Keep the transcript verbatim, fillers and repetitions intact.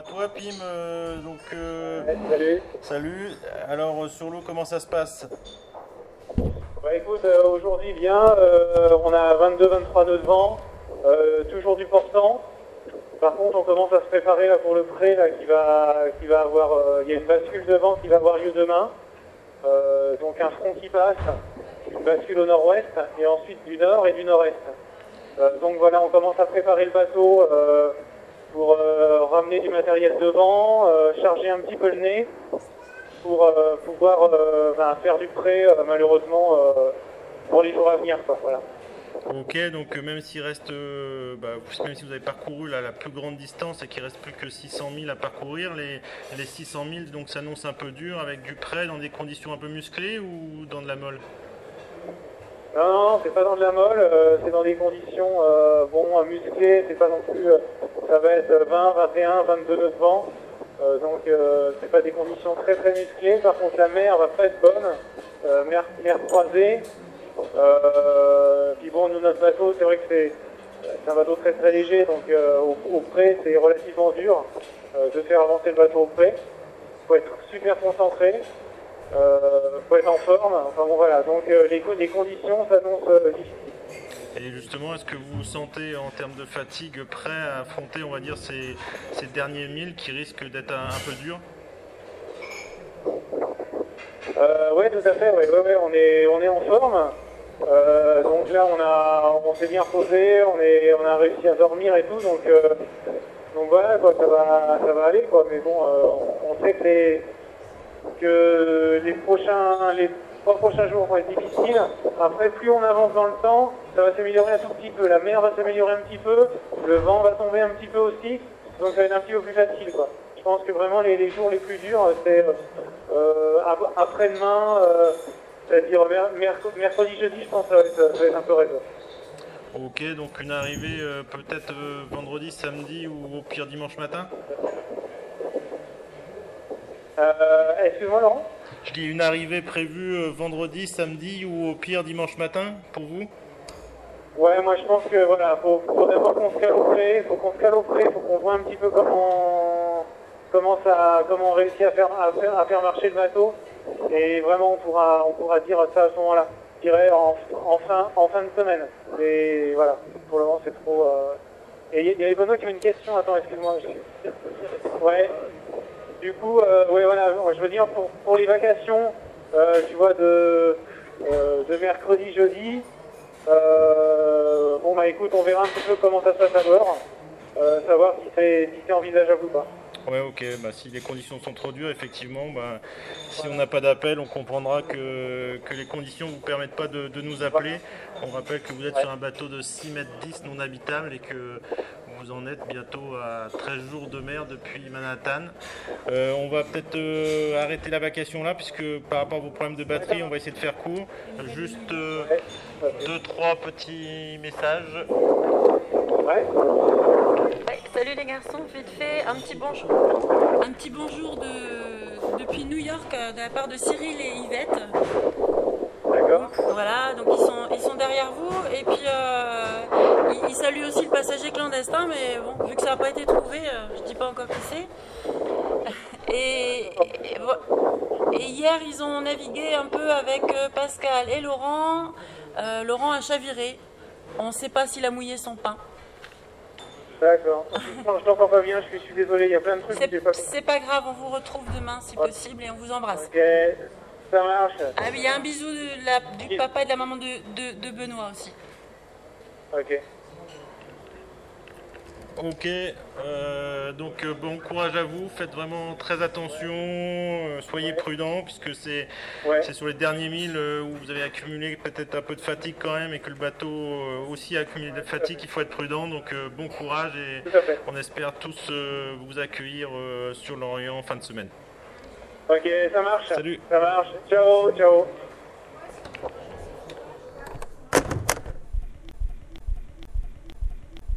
à toi, Pim. Euh, donc, euh, Ouais, salut. salut. Alors, euh, sur l'eau, comment ça se passe? Bah écoute, euh, aujourd'hui bien, euh, on a vingt-deux vingt-trois nœuds de vent, euh, toujours du portant. Par contre, on commence à se préparer là, pour le pré là, qui va, qui va avoir, euh, il y a une bascule de vent qui va avoir lieu demain. Euh, donc un front qui passe, une bascule au nord-ouest et ensuite du nord et du nord-est. Euh, donc voilà, on commence à préparer le bateau euh, pour euh, ramener du matériel devant, euh, charger un petit peu le nez pour euh, pouvoir euh, ben, faire du prêt euh, malheureusement euh, pour les jours à venir, quoi, voilà. Ok, donc euh, même s'il reste, euh, bah, même si vous avez parcouru là, la plus grande distance et qu'il reste plus que six cent mille à parcourir, les, les six cent mille donc s'annoncent un peu dur avec du prêt dans des conditions un peu musclées ou dans de la molle? Non, non, non, c'est pas dans de la molle, euh, c'est dans des conditions euh, bon, musclées, c'est pas non plus, euh, ça va être vingt, vingt et un, vingt-deux nœuds de vent, euh, donc euh, c'est pas des conditions très très musclées. Par contre la mer va pas être bonne, euh, mer, mer croisée. Euh, puis bon, nous, notre bateau, c'est vrai que c'est c'est un bateau très très léger, donc euh, au, au près, c'est relativement dur euh, de faire avancer le bateau au près. Il faut être super concentré, euh, faut être en forme. Enfin bon, voilà, donc euh, les, les conditions s'annoncent euh, difficiles. Et justement, est-ce que vous vous sentez en termes de fatigue prêt à affronter, on va dire, ces, ces derniers milles qui risquent d'être un, un peu durs? Euh, ouais, tout à fait, ouais, ouais, ouais, on est, on est en forme. Euh, donc là, on a, on s'est bien reposé, on est, on a réussi à dormir et tout, donc, euh, donc voilà, quoi, ça va, ça va aller, quoi. Mais bon, euh, on, on sait que les, que les prochains, les trois prochains jours vont être difficiles. Après, plus on avance dans le temps, ça va s'améliorer un tout petit peu. La mer va s'améliorer un petit peu, le vent va tomber un petit peu aussi, donc ça va être un petit peu plus facile, quoi. Je pense que vraiment les, les jours les plus durs, c'est euh, après-demain, euh, c'est-à-dire mercredi, mercredi, jeudi, je pense que ça va être, ça va être un peu réseau. Ok, donc une arrivée euh, peut-être euh, vendredi, samedi ou au pire dimanche matin? Euh, excuse-moi Laurent. Je dis une arrivée prévue euh, vendredi, samedi ou au pire dimanche matin pour vous? Ouais, moi je pense que voilà, faut, faut d'abord qu'on se cale au pré, faut qu'on se cale au pré, faut qu'on voit un petit peu comment, comment ça, comment on réussit à faire, à faire, à faire marcher le bateau. Et vraiment, on pourra, on pourra dire ça à ce moment-là. Je dirais en, en fin, en fin de semaine. Et voilà, pour le moment c'est trop. Euh... Et il y, y avait Benoît qui avait une question. Attends, excuse-moi. Je... Ouais. Du coup, euh, ouais, voilà, je veux dire pour, pour les vacations, euh, tu vois, de, euh, de mercredi, jeudi. Euh, bon bah écoute, on verra un petit peu comment ça se passe à bord, euh, savoir si c'est si c'est envisageable ou pas. Ouais, ok, bah, si les conditions sont trop dures, effectivement, bah, si on n'a pas d'appel, on comprendra que, que les conditions ne vous permettent pas de, de nous appeler. On rappelle que vous êtes Ouais. sur un bateau de six mètres dix non habitable et que vous en êtes bientôt à treize jours de mer depuis Manhattan. Euh, on va peut-être euh, arrêter la vacation là, puisque par rapport à vos problèmes de batterie, on va essayer de faire court. Juste euh, Ouais. deux, trois petits messages. Ouais. Ouais, salut les garçons, vite fait, un petit bonjour, un petit bonjour de, depuis New York euh, de la part de Cyril et Yvette. D'accord. Voilà, donc ils sont, ils sont derrière vous et puis euh, ils, ils saluent aussi le passager clandestin, mais bon, vu que ça n'a pas été trouvé, euh, je dis pas encore qui c'est. Et, et, vo- et hier ils ont navigué un peu avec euh, Pascal et Laurent. Euh, Laurent a chaviré, on ne sait pas s'il a mouillé son pain. D'accord. Non, je t'entends pas bien, je suis, je suis désolé, il y a plein de trucs que j'ai pas C'est compris. c'est pas grave, on vous retrouve demain si possible et on vous embrasse. Ok, ça marche. Ah, mais il y a un bisou de la- du papa et de la maman de, de, de Benoît aussi. Ok. Ok, euh, donc euh, bon courage à vous, faites vraiment très attention, euh, soyez prudents puisque c'est Ouais. c'est sur les derniers milles euh, où vous avez accumulé peut-être un peu de fatigue quand même et que le bateau euh, aussi a accumulé de fatigue, il faut être prudent, donc euh, bon courage et Tout à fait. on espère tous euh, vous accueillir euh, sur l'Orient en fin de semaine. Ok, ça marche. Salut. Ça marche. Ciao, ciao.